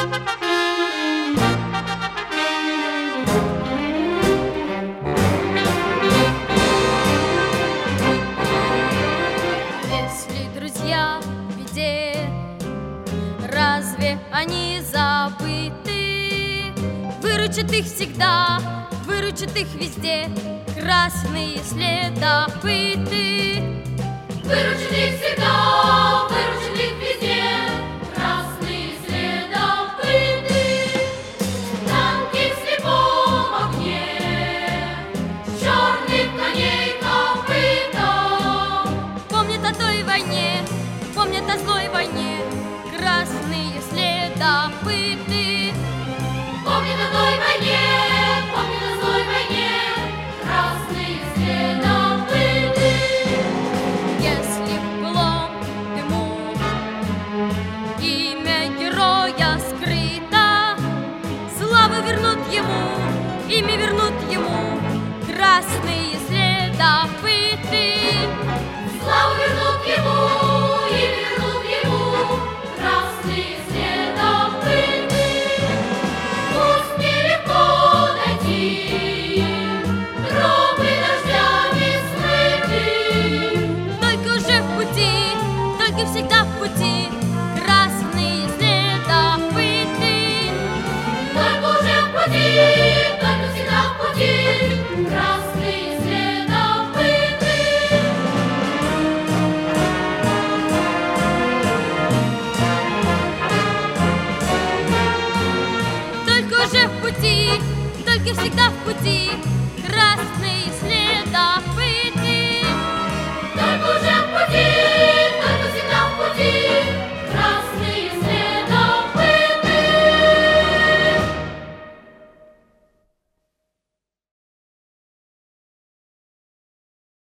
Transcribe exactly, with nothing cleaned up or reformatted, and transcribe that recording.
Если друзья в беде, разве они забыты? Выручат их всегда, выручат их везде красные следопыты. Выручат их всегда, выручат их везде красные следопыты. Танки в слепом огне, черных коней копытом. Помнят о той войне, помнят о злой войне красные следопыты. Помнят о той войне, помнят о злой войне красные следопыты. Если в былом дыму имя героя скрыто, славу вернут ему, имя вернут ему красные следопыты. Славу вернут ему, имя вернут ему красные следопыты. Пусть нелегко найти тропы дождями смыты. Только уже в пути, только всегда в пути красные следопыты. Только уже в пути, только всегда в пути красные следопыты. Только уже в пути, только всегда в пути красные